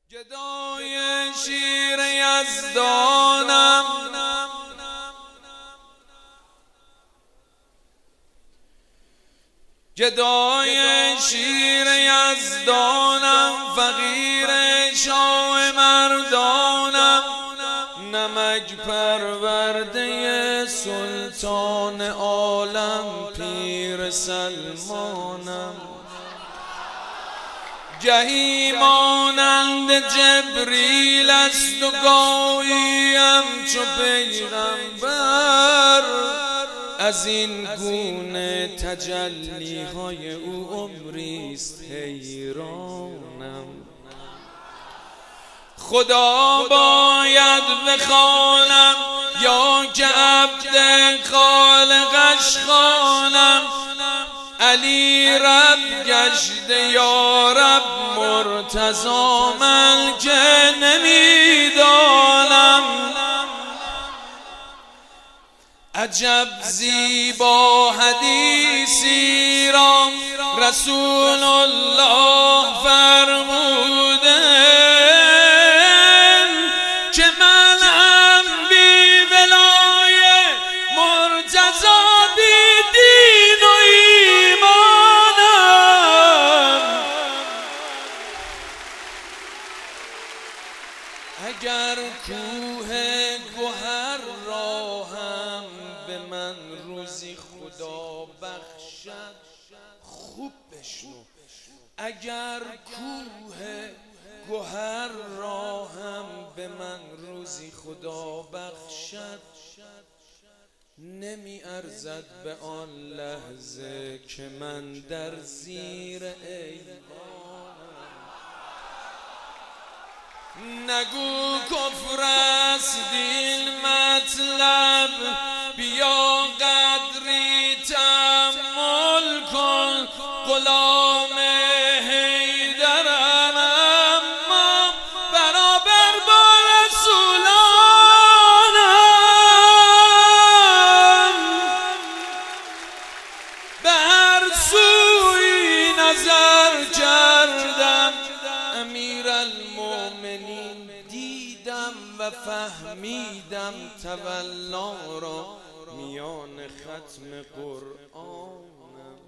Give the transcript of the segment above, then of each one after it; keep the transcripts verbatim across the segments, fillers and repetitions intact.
گدای شیر یزدانم، گدای شیر یزدانم، فقیر شاه مردانم، نمک پرورده سلطان عالم پیر سلمانم. گهی مانند جبریل است و گاهی همچو پیغمبر، از این گونه تجلی های او عمریست حیرانم. خدا باید بخوانم یا که عبد خالقش خوانم، علی رب گشته یا رب مرتضی من که نمیدانم. عجب زیبا حدیثی را رسول الله فرموده که من هم بی ولای مرتضی بی دین و ایمانم. اگر کوه گوهر را هم به من روزی خدا بخشد، خوب بشنو، اگر کوه گوهر را هم به من روزی خدا بخشد، نمی ارزد به آن لحظه که من در زیر ایوانم. نگو کفر است این مطلب، بیا قدری تأمل کن. غلام حیدرم اما برابر با رسولانم. به هر سوی نظر کردم امیرالمومنین دیدم و فهمیدم تولا را میان ختم قرآنم.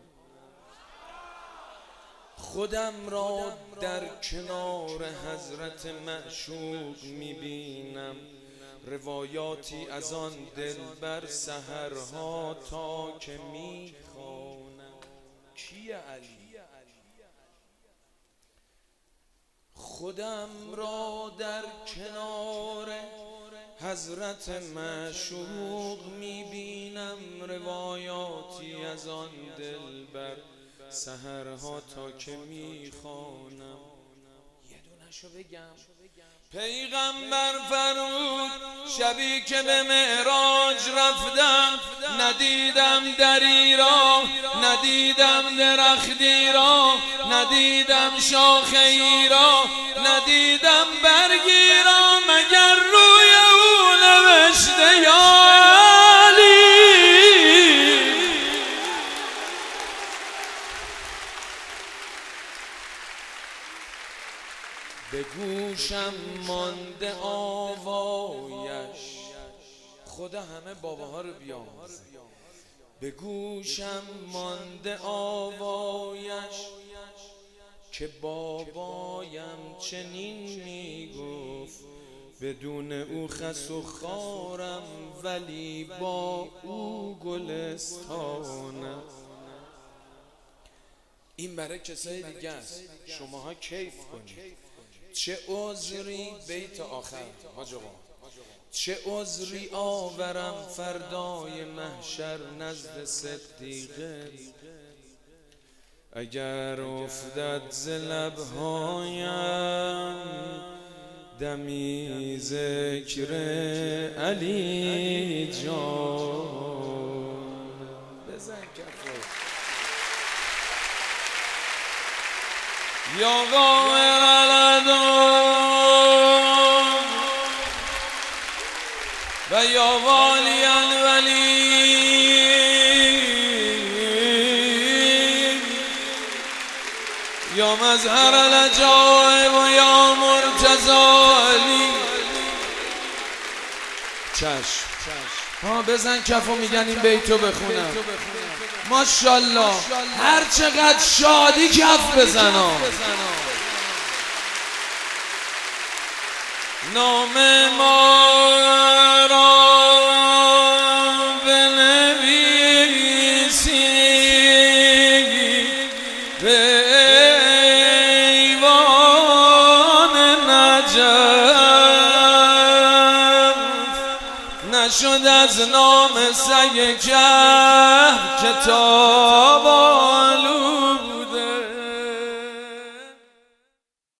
خودم را در کنار حضرت معشوق میبینم، روایاتی از آن دلبر سحرها تا که میخوانم. کیه علی؟ خودم را در کنار حضرت معشوق میبینم، روایاتی از آن دلبر سحرها تا که میخوانم. یه دونشو بگم. پیغمبر فرمود شبی که به معراج رفتم، ندیدم دری را، ندیدم درختی را، ندیدم شاخه‌ای را، ندیدم برگی را، مگر روی او نوشته یا علی. به گوشم مانده آوایش، خدا همه باباها رو بیامرزه. به گوشم مانده آوایش که بابایم چنین میگفت، بدون او خس و خارم ولی با او گلستانم. این برای کسای دیگه است، شماها کیف کنید. چه عذری بیت آخر حاج آقا، چه عذری آورم فردای محشر نزد صدیقه، اگر افتد ز لبهایم دمی ذکر علی جان. بزن کفو یا قامر الادون و یا والی الولی یا مظهر العجائب و یا مرتضی چشم ها بزن کفو میگن این بیتو بخونم. ماشاءالله هر چقدر شادی کف بزنا. نام ما را بنویسی به ایوان نجف، نشد از نام سگ کهف کتاب آلود